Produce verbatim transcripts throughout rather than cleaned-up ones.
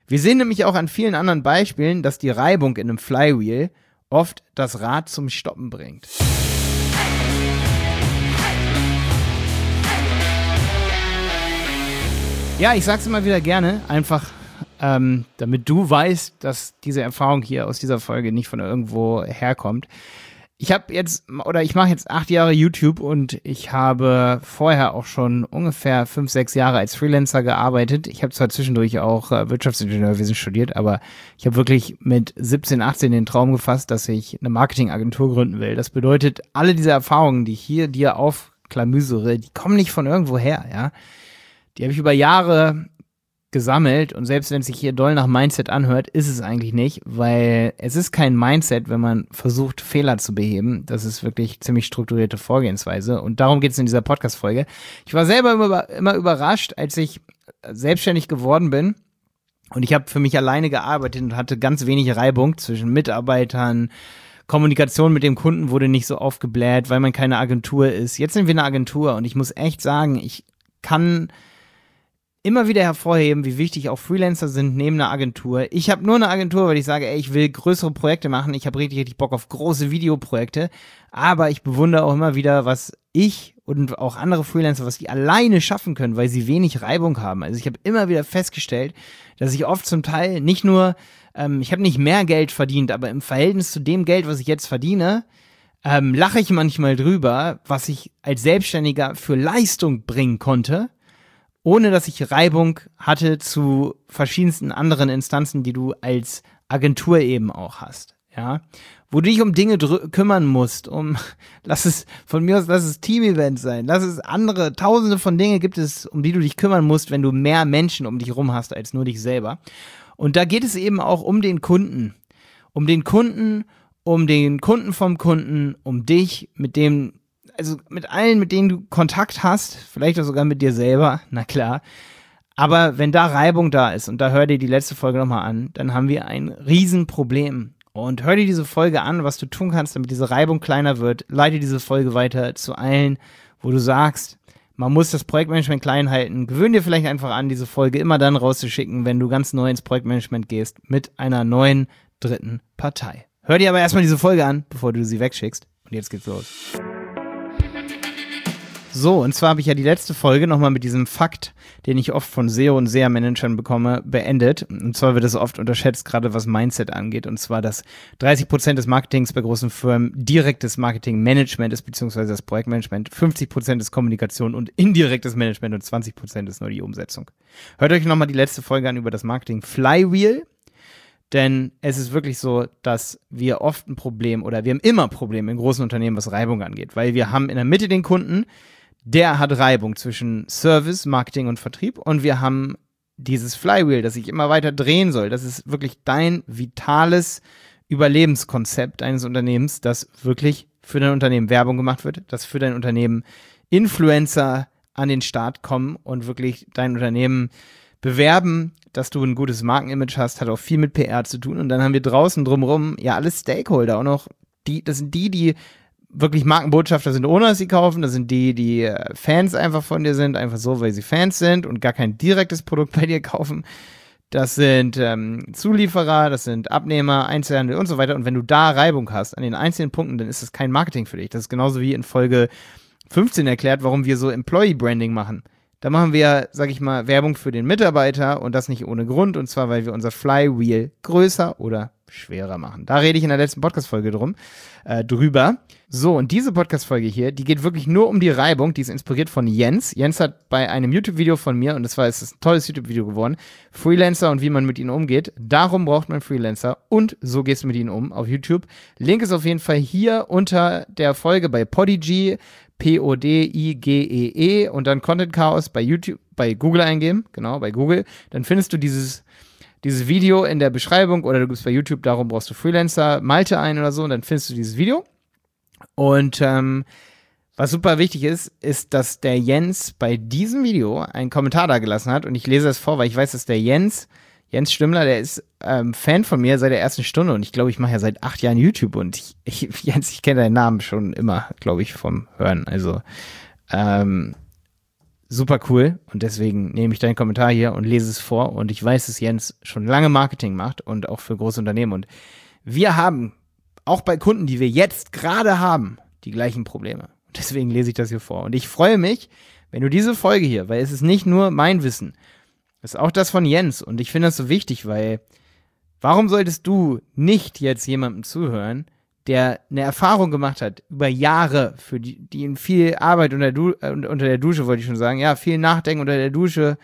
Wir sehen nämlich auch an vielen anderen Beispielen, dass die Reibung in einem Flywheel oft das Rad zum Stoppen bringt. Ja, ich sag's immer wieder gerne, einfach ähm, damit du weißt, dass diese Erfahrung hier aus dieser Folge nicht von irgendwo herkommt. Ich habe jetzt, oder ich mache jetzt acht Jahre YouTube und ich habe vorher auch schon ungefähr fünf, sechs Jahre als Freelancer gearbeitet. Ich habe zwar zwischendurch auch äh, Wirtschaftsingenieurwesen studiert, aber ich habe wirklich mit siebzehn, achtzehn den Traum gefasst, dass ich eine Marketingagentur gründen will. Das bedeutet, alle diese Erfahrungen, die ich hier dir aufklamüsere, die kommen nicht von irgendwo her, ja. Die habe ich über Jahre gesammelt und selbst wenn es sich hier doll nach Mindset anhört, ist es eigentlich nicht, weil es ist kein Mindset, wenn man versucht, Fehler zu beheben. Das ist wirklich ziemlich strukturierte Vorgehensweise und darum geht es in dieser Podcast-Folge. Ich war selber immer, immer überrascht, als ich selbstständig geworden bin und ich habe für mich alleine gearbeitet und hatte ganz wenig Reibung zwischen Mitarbeitern. Kommunikation mit dem Kunden wurde nicht so aufgebläht, weil man keine Agentur ist. Jetzt sind wir eine Agentur und ich muss echt sagen, ich kann immer wieder hervorheben, wie wichtig auch Freelancer sind neben einer Agentur. Ich habe nur eine Agentur, weil ich sage, ey, ich will größere Projekte machen. Ich habe richtig, richtig Bock auf große Videoprojekte. Aber ich bewundere auch immer wieder, was ich und auch andere Freelancer, was die alleine schaffen können, weil sie wenig Reibung haben. Also ich habe immer wieder festgestellt, dass ich oft zum Teil nicht nur, ähm, ich habe nicht mehr Geld verdient, aber im Verhältnis zu dem Geld, was ich jetzt verdiene, ähm, lache ich manchmal drüber, was ich als Selbstständiger für Leistung bringen konnte, ohne dass ich Reibung hatte zu verschiedensten anderen Instanzen, die du als Agentur eben auch hast, ja, wo du dich um Dinge drü- kümmern musst, um, lass es, von mir aus, lass es Team-Event sein, lass es andere, tausende von Dingen gibt es, um die du dich kümmern musst, wenn du mehr Menschen um dich rum hast, als nur dich selber. Und da geht es eben auch um den Kunden, um den Kunden, um den Kunden vom Kunden, um dich, mit dem also mit allen, mit denen du Kontakt hast, vielleicht auch sogar mit dir selber, na klar. Aber wenn da Reibung da ist, und da hör dir die letzte Folge nochmal an, dann haben wir ein Riesenproblem. Und hör dir diese Folge an, was du tun kannst, damit diese Reibung kleiner wird. Leite diese Folge weiter zu allen, wo du sagst, man muss das Projektmanagement klein halten. Gewöhn dir vielleicht einfach an, diese Folge immer dann rauszuschicken, wenn du ganz neu ins Projektmanagement gehst, mit einer neuen dritten Partei. Hör dir aber erstmal diese Folge an, bevor du sie wegschickst. Und jetzt geht's los. So, und zwar habe ich ja die letzte Folge nochmal mit diesem Fakt, den ich oft von S E O und S E A-Managern bekomme, beendet. Und zwar wird es oft unterschätzt, gerade was Mindset angeht. Und zwar, dass dreißig Prozent des Marketings bei großen Firmen direktes Marketingmanagement ist, beziehungsweise das Projektmanagement. fünfzig Prozent ist Kommunikation und indirektes Management und zwanzig Prozent ist nur die Umsetzung. Hört euch nochmal die letzte Folge an über das Marketing Flywheel. Denn es ist wirklich so, dass wir oft ein Problem oder wir haben immer Probleme in großen Unternehmen, was Reibung angeht. Weil wir haben in der Mitte den Kunden, der hat Reibung zwischen Service, Marketing und Vertrieb und wir haben dieses Flywheel, das sich immer weiter drehen soll. Das ist wirklich dein vitales Überlebenskonzept eines Unternehmens, das wirklich für dein Unternehmen Werbung gemacht wird, dass für dein Unternehmen Influencer an den Start kommen und wirklich dein Unternehmen bewerben, dass du ein gutes Markenimage hast, hat auch viel mit P R zu tun. Und dann haben wir draußen drumherum ja alle Stakeholder auch noch, die, das sind die, die wirklich Markenbotschafter sind, ohne dass sie kaufen. Das sind die, die Fans einfach von dir sind, einfach so, weil sie Fans sind und gar kein direktes Produkt bei dir kaufen. Das sind ähm, Zulieferer, das sind Abnehmer, Einzelhandel und so weiter. Und wenn du da Reibung hast an den einzelnen Punkten, dann ist das kein Marketing für dich. Das ist genauso wie in Folge fünfzehn erklärt, warum wir so Employee Branding machen. Da machen wir, sag ich mal, Werbung für den Mitarbeiter und das nicht ohne Grund. Und zwar, weil wir unser Flywheel größer oder schwerer machen. Da rede ich in der letzten Podcast-Folge drum, äh, drüber. So, und diese Podcast-Folge hier, die geht wirklich nur um die Reibung. Die ist inspiriert von Jens. Jens hat bei einem YouTube-Video von mir, und das war es ist ein tolles YouTube-Video geworden, Freelancer und wie man mit ihnen umgeht. Darum braucht man Freelancer und so gehst du mit ihnen um auf YouTube. Link ist auf jeden Fall hier unter der Folge bei Podigy, P O D I G E E und dann Content Chaos bei YouTube, bei Google eingeben, genau, bei Google. Dann findest du dieses dieses Video in der Beschreibung oder du gibst bei YouTube, darum brauchst du Freelancer, Malte ein oder so und dann findest du dieses Video. Und ähm, was super wichtig ist, ist, dass der Jens bei diesem Video einen Kommentar da gelassen hat und ich lese das vor, weil ich weiß, dass der Jens, Jens Stimmler, der ist ähm, Fan von mir seit der ersten Stunde und ich glaube, ich mache ja seit acht Jahren YouTube und ich, ich Jens, ich kenne deinen Namen schon immer, glaube ich, vom Hören. Also ähm, super cool und deswegen nehme ich deinen Kommentar hier und lese es vor und ich weiß, dass Jens schon lange Marketing macht und auch für große Unternehmen und wir haben auch bei Kunden, die wir jetzt gerade haben, die gleichen Probleme. Und deswegen lese ich das hier vor und ich freue mich, wenn du diese Folge hier, weil es ist nicht nur mein Wissen, es ist auch das von Jens und ich finde das so wichtig, weil warum solltest du nicht jetzt jemandem zuhören, der eine Erfahrung gemacht hat, über Jahre, für die, die ihm viel Arbeit unter, du, äh, unter der Dusche, wollte ich schon sagen, ja, viel Nachdenken unter der Dusche,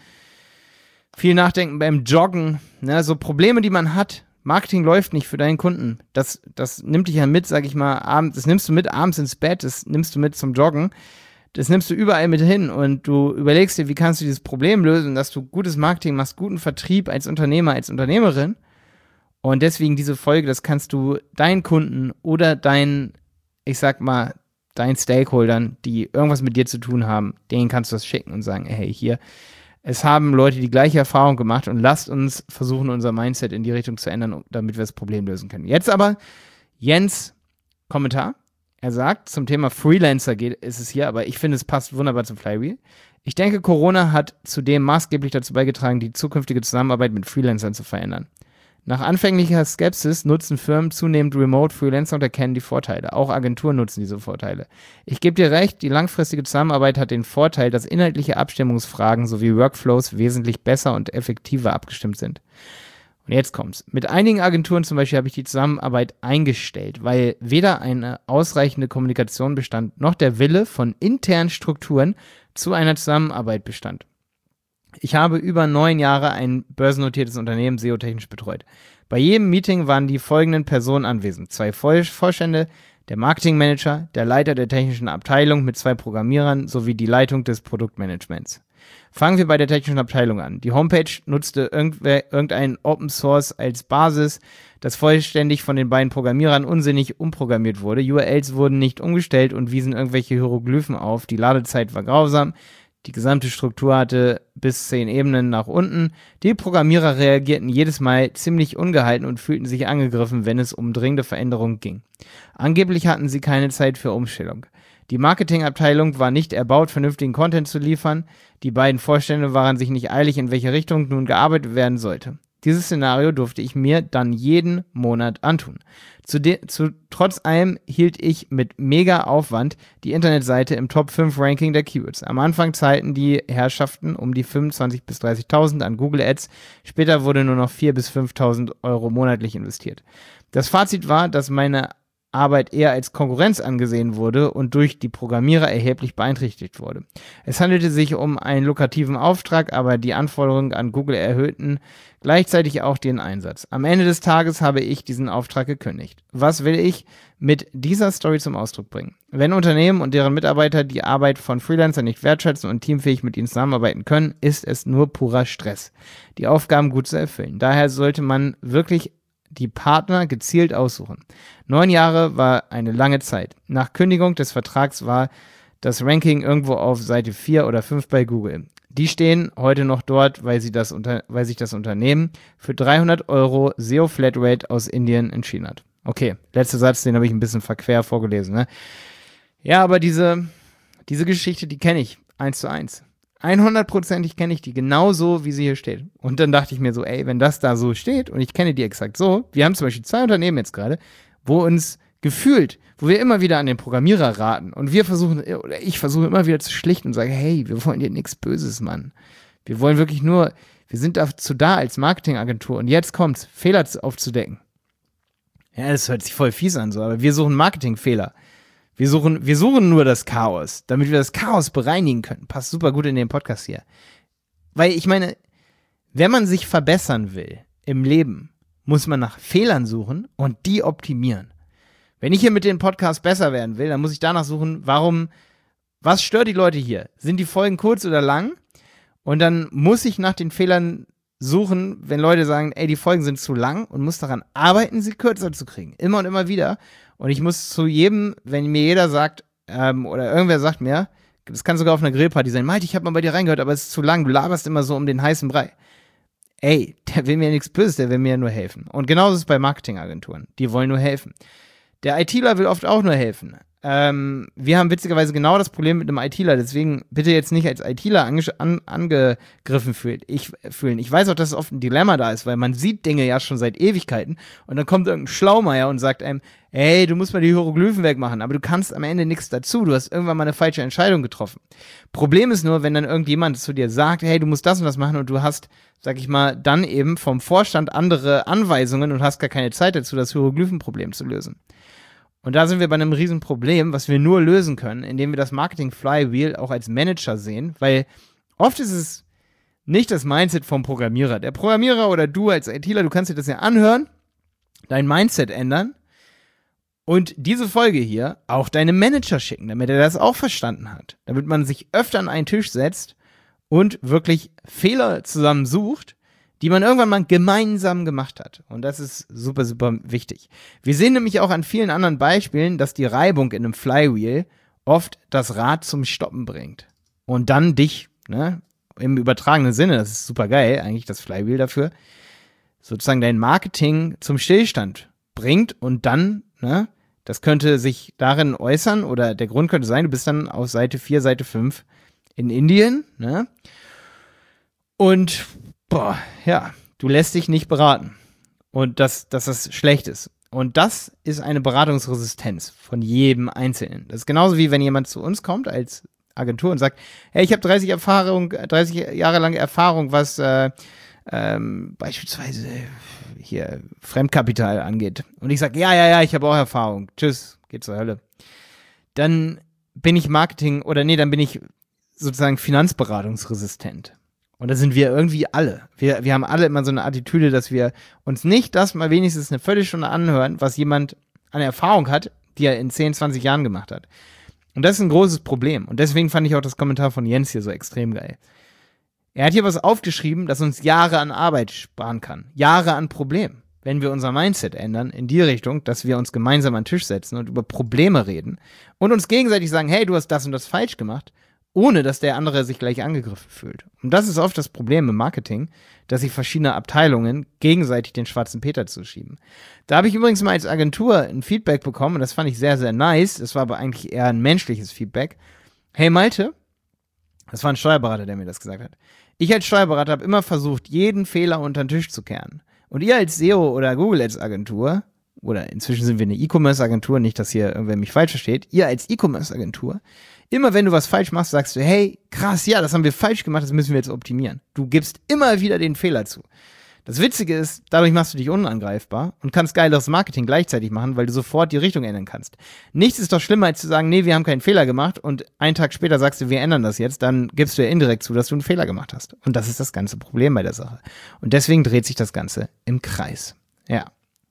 viel Nachdenken beim Joggen, ne, so Probleme, die man hat. Marketing läuft nicht für deinen Kunden. Das, das nimmt dich ja mit, sag ich mal, abends, das nimmst du mit abends ins Bett, das nimmst du mit zum Joggen, das nimmst du überall mit hin und du überlegst dir, wie kannst du dieses Problem lösen, dass du gutes Marketing machst, guten Vertrieb als Unternehmer, als Unternehmerin. Und deswegen diese Folge, das kannst du deinen Kunden oder deinen, ich sag mal, deinen Stakeholdern, die irgendwas mit dir zu tun haben, denen kannst du das schicken und sagen, hey, hier, es haben Leute die gleiche Erfahrung gemacht und lasst uns versuchen, unser Mindset in die Richtung zu ändern, damit wir das Problem lösen können. Jetzt aber Jens Kommentar. Er sagt, zum Thema Freelancer geht, ist es hier, aber ich finde, es passt wunderbar zum Flywheel. Ich denke, Corona hat zudem maßgeblich dazu beigetragen, die zukünftige Zusammenarbeit mit Freelancern zu verändern. Nach anfänglicher Skepsis nutzen Firmen zunehmend Remote-Freelancer und erkennen die Vorteile. Auch Agenturen nutzen diese Vorteile. Ich gebe dir recht, die langfristige Zusammenarbeit hat den Vorteil, dass inhaltliche Abstimmungsfragen sowie Workflows wesentlich besser und effektiver abgestimmt sind. Und jetzt kommt's. Mit einigen Agenturen zum Beispiel habe ich die Zusammenarbeit eingestellt, weil weder eine ausreichende Kommunikation bestand, noch der Wille von internen Strukturen zu einer Zusammenarbeit bestand. Ich habe über neun Jahre ein börsennotiertes Unternehmen S E O-technisch betreut. Bei jedem Meeting waren die folgenden Personen anwesend. Zwei Vorstände, der Marketingmanager, der Leiter der technischen Abteilung mit zwei Programmierern sowie die Leitung des Produktmanagements. Fangen wir bei der technischen Abteilung an. Die Homepage nutzte irgendwer, irgendein Open Source als Basis, das vollständig von den beiden Programmierern unsinnig umprogrammiert wurde. U R Ls wurden nicht umgestellt und wiesen irgendwelche Hieroglyphen auf. Die Ladezeit war grausam. Die gesamte Struktur hatte bis zehn Ebenen nach unten. Die Programmierer reagierten jedes Mal ziemlich ungehalten und fühlten sich angegriffen, wenn es um dringende Veränderungen ging. Angeblich hatten sie keine Zeit für Umstellung. Die Marketingabteilung war nicht erbaut, vernünftigen Content zu liefern. Die beiden Vorstände waren sich nicht eilig, in welche Richtung nun gearbeitet werden sollte. Dieses Szenario durfte ich mir dann jeden Monat antun. Zu de- zu, trotz allem hielt ich mit mega Aufwand die Internetseite im Top fünf Ranking der Keywords. Am Anfang zahlten die Herrschaften um die fünfundzwanzigtausend bis dreißigtausend an Google Ads. Später wurde nur noch viertausend bis fünftausend Euro monatlich investiert. Das Fazit war, dass meine Arbeit eher als Konkurrenz angesehen wurde und durch die Programmierer erheblich beeinträchtigt wurde. Es handelte sich um einen lukrativen Auftrag, aber die Anforderungen an Google erhöhten gleichzeitig auch den Einsatz. Am Ende des Tages habe ich diesen Auftrag gekündigt. Was will ich mit dieser Story zum Ausdruck bringen? Wenn Unternehmen und deren Mitarbeiter die Arbeit von Freelancern nicht wertschätzen und teamfähig mit ihnen zusammenarbeiten können, ist es nur purer Stress, die Aufgaben gut zu erfüllen. Daher sollte man wirklich die Partner gezielt aussuchen. Neun Jahre war eine lange Zeit. Nach Kündigung des Vertrags war das Ranking irgendwo auf Seite vier oder fünf bei Google. Die stehen heute noch dort, weil, sie das unter, weil sich das Unternehmen für dreihundert Euro S E O Flatrate aus Indien entschieden hat. Okay, letzter Satz, den habe ich ein bisschen verquer vorgelesen. Ne? Ja, aber diese, diese Geschichte, die kenne ich eins zu eins. hundertprozentig kenne ich die genauso, wie sie hier steht. Und dann dachte ich mir so, ey, wenn das da so steht und ich kenne die exakt so, wir haben zum Beispiel zwei Unternehmen jetzt gerade, wo uns gefühlt, wo wir immer wieder an den Programmierer raten und wir versuchen, oder ich versuche immer wieder zu schlichten und sage, hey, wir wollen dir nichts Böses, Mann. Wir wollen wirklich nur, wir sind dazu da als Marketingagentur und jetzt kommt's, Fehler aufzudecken. Ja, das hört sich voll fies an so, aber wir suchen Marketingfehler. Wir suchen, wir suchen nur das Chaos, damit wir das Chaos bereinigen können. Passt super gut in den Podcast hier. Weil ich meine, wenn man sich verbessern will im Leben, muss man nach Fehlern suchen und die optimieren. Wenn ich hier mit dem Podcast besser werden will, dann muss ich danach suchen, warum, was stört die Leute hier? Sind die Folgen kurz oder lang? Und dann muss ich nach den Fehlern suchen, wenn Leute sagen, ey, die Folgen sind zu lang und muss daran arbeiten, sie kürzer zu kriegen. Immer und immer wieder. Und ich muss zu jedem, wenn mir jeder sagt, ähm, oder irgendwer sagt mir, das kann sogar auf einer Grillparty sein, Malte, ich habe mal bei dir reingehört, aber es ist zu lang, du laberst immer so um den heißen Brei. Ey, der will mir nichts Böses, der will mir nur helfen. Und genauso ist es bei Marketingagenturen. Die wollen nur helfen. Der ITler will oft auch nur helfen. ähm, wir haben witzigerweise genau das Problem mit einem ITler, deswegen bitte jetzt nicht als ITler ange- an, angegriffen fühlen. Ich, fühlen. Ich weiß auch, dass oft ein Dilemma da ist, weil man sieht Dinge ja schon seit Ewigkeiten und dann kommt irgendein Schlaumeier und sagt einem, hey, du musst mal die Hieroglyphen wegmachen, aber du kannst am Ende nichts dazu, du hast irgendwann mal eine falsche Entscheidung getroffen. Problem ist nur, wenn dann irgendjemand zu dir sagt, hey, du musst das und das machen und du hast, sag ich mal, dann eben vom Vorstand andere Anweisungen und hast gar keine Zeit dazu, das Hieroglyphenproblem zu lösen. Und da sind wir bei einem riesen Problem, was wir nur lösen können, indem wir das Marketing Flywheel auch als Manager sehen, weil oft ist es nicht das Mindset vom Programmierer. Der Programmierer oder du als ITler, du kannst dir das ja anhören, dein Mindset ändern und diese Folge hier auch deinem Manager schicken, damit er das auch verstanden hat. Damit man sich öfter an einen Tisch setzt und wirklich Fehler zusammen sucht, die man irgendwann mal gemeinsam gemacht hat. Und das ist super, super wichtig. Wir sehen nämlich auch an vielen anderen Beispielen, dass die Reibung in einem Flywheel oft das Rad zum Stoppen bringt. Und dann dich, ne, im übertragenen Sinne, das ist super geil, eigentlich das Flywheel dafür, sozusagen dein Marketing zum Stillstand bringt und dann, ne, das könnte sich darin äußern oder der Grund könnte sein, du bist dann auf Seite vier, Seite fünf in Indien, ne, und boah, ja, du lässt dich nicht beraten und dass, dass das schlecht ist. Und das ist eine Beratungsresistenz von jedem Einzelnen. Das ist genauso wie wenn jemand zu uns kommt als Agentur und sagt, hey, ich habe dreißig Erfahrung, dreißig Jahre lange Erfahrung, was äh, ähm, beispielsweise hier Fremdkapital angeht. Und ich sage, ja, ja, ja, ich habe auch Erfahrung. Tschüss, geht zur Hölle. Dann bin ich Marketing oder nee, dann bin ich sozusagen finanzberatungsresistent. Und da sind wir irgendwie alle. Wir, wir haben alle immer so eine Attitüde, dass wir uns nicht das mal wenigstens eine Viertelstunde anhören, was jemand an Erfahrung hat, die er in zehn, zwanzig Jahren gemacht hat. Und das ist ein großes Problem. Und deswegen fand ich auch das Kommentar von Jens hier so extrem geil. Er hat hier was aufgeschrieben, das uns Jahre an Arbeit sparen kann. Jahre an Problemen. Wenn wir unser Mindset ändern in die Richtung, dass wir uns gemeinsam an den Tisch setzen und über Probleme reden und uns gegenseitig sagen, hey, du hast das und das falsch gemacht, ohne dass der andere sich gleich angegriffen fühlt. Und das ist oft das Problem im Marketing, dass sich verschiedene Abteilungen gegenseitig den schwarzen Peter zuschieben. Da habe ich übrigens mal als Agentur ein Feedback bekommen und das fand ich sehr, sehr nice. Das war aber eigentlich eher ein menschliches Feedback. Hey Malte, das war ein Steuerberater, der mir das gesagt hat. Ich als Steuerberater habe immer versucht, jeden Fehler unter den Tisch zu kehren. Und ihr als S E O oder Google Ads Agentur, oder inzwischen sind wir eine E-Commerce-Agentur, nicht, dass hier irgendwer mich falsch versteht, ihr als E-Commerce-Agentur, immer wenn du was falsch machst, sagst du, hey, krass, ja, das haben wir falsch gemacht, das müssen wir jetzt optimieren. Du gibst immer wieder den Fehler zu. Das Witzige ist, dadurch machst du dich unangreifbar und kannst geileres Marketing gleichzeitig machen, weil du sofort die Richtung ändern kannst. Nichts ist doch schlimmer, als zu sagen, nee, wir haben keinen Fehler gemacht und einen Tag später sagst du, wir ändern das jetzt, dann gibst du ja indirekt zu, dass du einen Fehler gemacht hast. Und das ist das ganze Problem bei der Sache. Und deswegen dreht sich das Ganze im Kreis. Ja.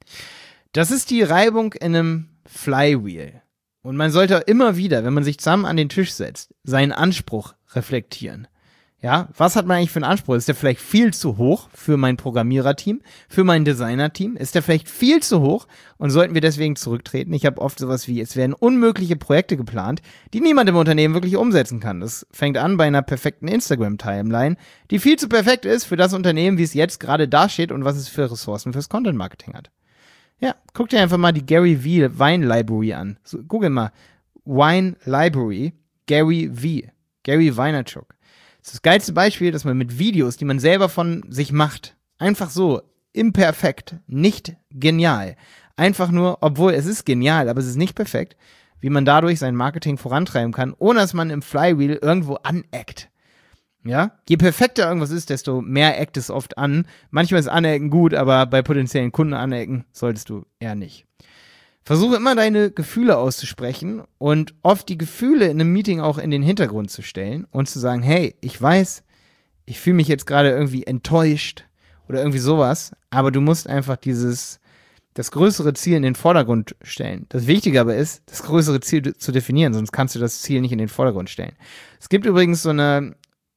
Das ist die Reibung in einem Flywheel. Und man sollte immer wieder, wenn man sich zusammen an den Tisch setzt, seinen Anspruch reflektieren. Ja, was hat man eigentlich für einen Anspruch? Ist der vielleicht viel zu hoch für mein Programmiererteam, für mein Designerteam? Ist der vielleicht viel zu hoch und sollten wir deswegen zurücktreten? Ich habe oft sowas wie, es werden unmögliche Projekte geplant, die niemand im Unternehmen wirklich umsetzen kann. Das fängt an bei einer perfekten Instagram-Timeline, die viel zu perfekt ist für das Unternehmen, wie es jetzt gerade dasteht und was es für Ressourcen fürs Content-Marketing hat. Ja, guck dir einfach mal die Gary V Wine Library an. So, google mal Wine Library, Gary V, Gary Vaynerchuk. Das ist das geilste Beispiel, dass man mit Videos, die man selber von sich macht, einfach so, imperfekt, nicht genial, einfach nur, obwohl es ist genial, aber es ist nicht perfekt, wie man dadurch sein Marketing vorantreiben kann, ohne dass man im Flywheel irgendwo aneckt. Ja, je perfekter irgendwas ist, desto mehr eckt es oft an. Manchmal ist Anecken gut, aber bei potenziellen Kunden anecken solltest du eher nicht. Versuche immer deine Gefühle auszusprechen und oft die Gefühle in einem Meeting auch in den Hintergrund zu stellen und zu sagen, hey, ich weiß, ich fühle mich jetzt gerade irgendwie enttäuscht oder irgendwie sowas, aber du musst einfach dieses, das größere Ziel in den Vordergrund stellen. Das Wichtige aber ist, das größere Ziel zu definieren, sonst kannst du das Ziel nicht in den Vordergrund stellen. Es gibt übrigens so eine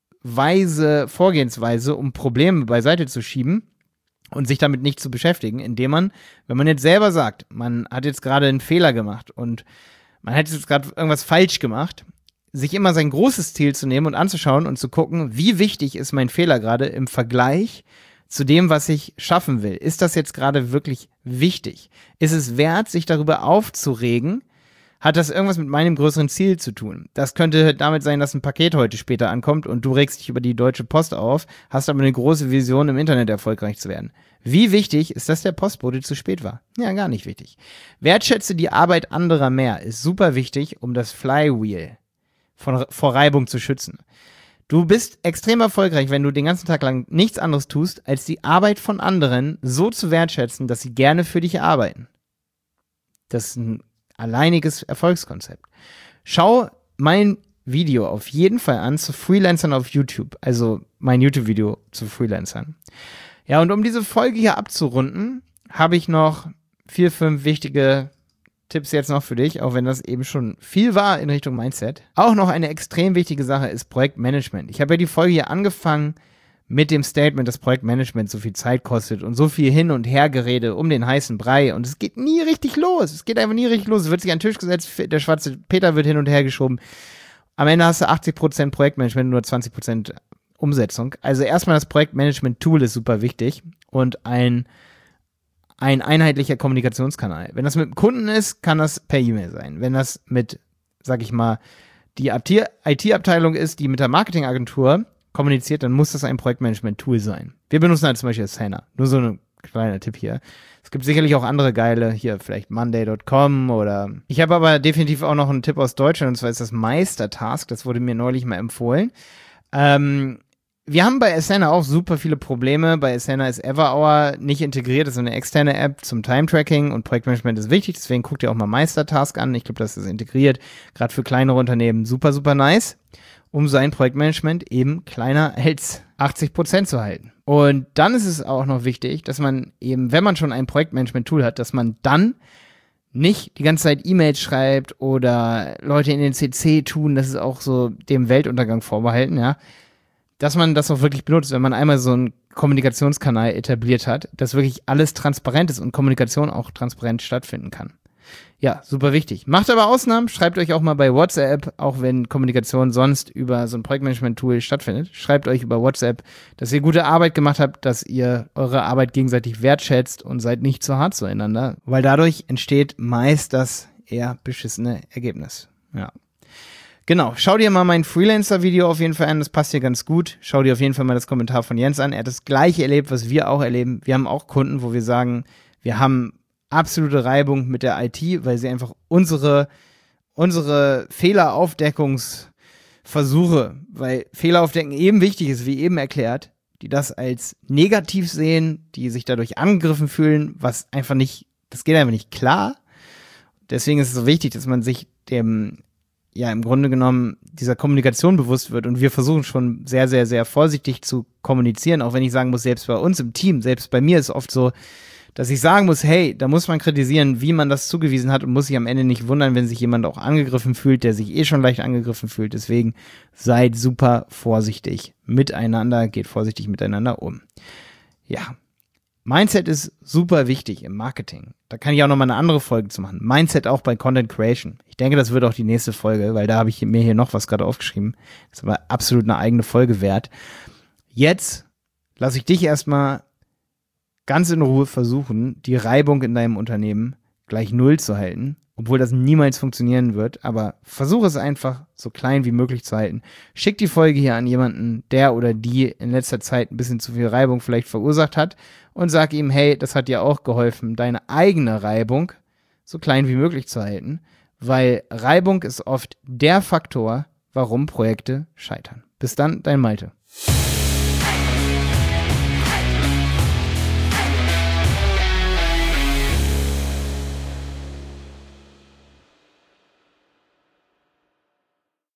weise Vorgehensweise, um Probleme beiseite zu schieben und sich damit nicht zu beschäftigen, indem man, wenn man jetzt selber sagt, man hat jetzt gerade einen Fehler gemacht und man hat jetzt gerade irgendwas falsch gemacht, sich immer sein großes Ziel zu nehmen und anzuschauen und zu gucken, wie wichtig ist mein Fehler gerade im Vergleich zu dem, was ich schaffen will. Ist das jetzt gerade wirklich wichtig? Ist es wert, sich darüber aufzuregen? Hat das irgendwas mit meinem größeren Ziel zu tun? Das könnte damit sein, dass ein Paket heute später ankommt und du regst dich über die Deutsche Post auf, hast aber eine große Vision, im Internet erfolgreich zu werden. Wie wichtig ist, dass der Postbote zu spät war? Ja, gar nicht wichtig. Wertschätze die Arbeit anderer mehr, ist super wichtig, um das Flywheel von, vor Reibung zu schützen. Du bist extrem erfolgreich, wenn du den ganzen Tag lang nichts anderes tust, als die Arbeit von anderen so zu wertschätzen, dass sie gerne für dich arbeiten. Das ist ein alleiniges Erfolgskonzept. Schau mein Video auf jeden Fall an zu Freelancern auf YouTube, also mein YouTube-Video zu Freelancern. Ja, und um diese Folge hier abzurunden, habe ich noch vier, fünf wichtige Tipps jetzt noch für dich, auch wenn das eben schon viel war in Richtung Mindset. Auch noch eine extrem wichtige Sache ist Projektmanagement. Ich habe ja die Folge hier angefangen mit dem Statement, dass Projektmanagement so viel Zeit kostet und so viel Hin- und Hergerede um den heißen Brei und es geht nie richtig los. Es geht einfach nie richtig los. Es wird sich an den Tisch gesetzt, der schwarze Peter wird hin und her geschoben. Am Ende hast du achtzig Prozent Projektmanagement und nur zwanzig Prozent Umsetzung. Also erstmal das Projektmanagement-Tool ist super wichtig und ein, ein einheitlicher Kommunikationskanal. Wenn das mit dem Kunden ist, kann das per E-Mail sein. Wenn das mit, sag ich mal, die I T-Abteilung ist, die mit der Marketingagentur kommuniziert, dann muss das ein Projektmanagement-Tool sein. Wir benutzen halt zum Beispiel Asana. Nur so ein kleiner Tipp hier. Es gibt sicherlich auch andere geile, hier vielleicht monday Punkt com oder ich habe aber definitiv auch noch einen Tipp aus Deutschland und zwar ist das Meistertask. Das wurde mir neulich mal empfohlen. Ähm, wir haben bei Asana auch super viele Probleme. Bei Asana ist Everhour nicht integriert. Das ist eine externe App zum Time-Tracking und Projektmanagement ist wichtig. Deswegen guckt ihr auch mal Meistertask an. Ich glaube, das ist integriert. Gerade für kleinere Unternehmen super, super nice, um sein Projektmanagement eben kleiner als achtzig Prozent zu halten. Und dann ist es auch noch wichtig, dass man eben, wenn man schon ein Projektmanagement-Tool hat, dass man dann nicht die ganze Zeit E-Mails schreibt oder Leute in den C C tun, das ist auch so dem Weltuntergang vorbehalten, ja. Dass man das auch wirklich benutzt, wenn man einmal so einen Kommunikationskanal etabliert hat, dass wirklich alles transparent ist und Kommunikation auch transparent stattfinden kann. Ja, super wichtig. Macht aber Ausnahmen, schreibt euch auch mal bei WhatsApp, auch wenn Kommunikation sonst über so ein Projektmanagement-Tool stattfindet, schreibt euch über WhatsApp, dass ihr gute Arbeit gemacht habt, dass ihr eure Arbeit gegenseitig wertschätzt und seid nicht zu hart zueinander, weil dadurch entsteht meist das eher beschissene Ergebnis. Ja. Genau, schau dir mal mein Freelancer-Video auf jeden Fall an, das passt hier ganz gut. Schau dir auf jeden Fall mal das Kommentar von Jens an. Er hat das Gleiche erlebt, was wir auch erleben. Wir haben auch Kunden, wo wir sagen, wir haben absolute Reibung mit der I T, weil sie einfach unsere, unsere Fehleraufdeckungsversuche, weil Fehleraufdecken eben wichtig ist, wie eben erklärt, die das als negativ sehen, die sich dadurch angegriffen fühlen, was einfach nicht, das geht einfach nicht klar. Deswegen ist es so wichtig, dass man sich dem, ja, im Grunde genommen dieser Kommunikation bewusst wird und wir versuchen schon sehr, sehr, sehr vorsichtig zu kommunizieren, auch wenn ich sagen muss, selbst bei uns im Team, selbst bei mir ist oft so, dass ich sagen muss, hey, da muss man kritisieren, wie man das zugewiesen hat und muss sich am Ende nicht wundern, wenn sich jemand auch angegriffen fühlt, der sich eh schon leicht angegriffen fühlt. Deswegen seid super vorsichtig miteinander, geht vorsichtig miteinander um. Ja, Mindset ist super wichtig im Marketing. Da kann ich auch noch mal eine andere Folge zu machen. Mindset auch bei Content Creation. Ich denke, das wird auch die nächste Folge, weil da habe ich mir hier noch was gerade aufgeschrieben. Das ist aber absolut eine eigene Folge wert. Jetzt lasse ich dich erstmal ganz in Ruhe versuchen, die Reibung in deinem Unternehmen gleich null zu halten, obwohl das niemals funktionieren wird, aber versuche es einfach so klein wie möglich zu halten. Schick die Folge hier an jemanden, der oder die in letzter Zeit ein bisschen zu viel Reibung vielleicht verursacht hat und sag ihm, hey, das hat dir auch geholfen, deine eigene Reibung so klein wie möglich zu halten, weil Reibung ist oft der Faktor, warum Projekte scheitern. Bis dann, dein Malte.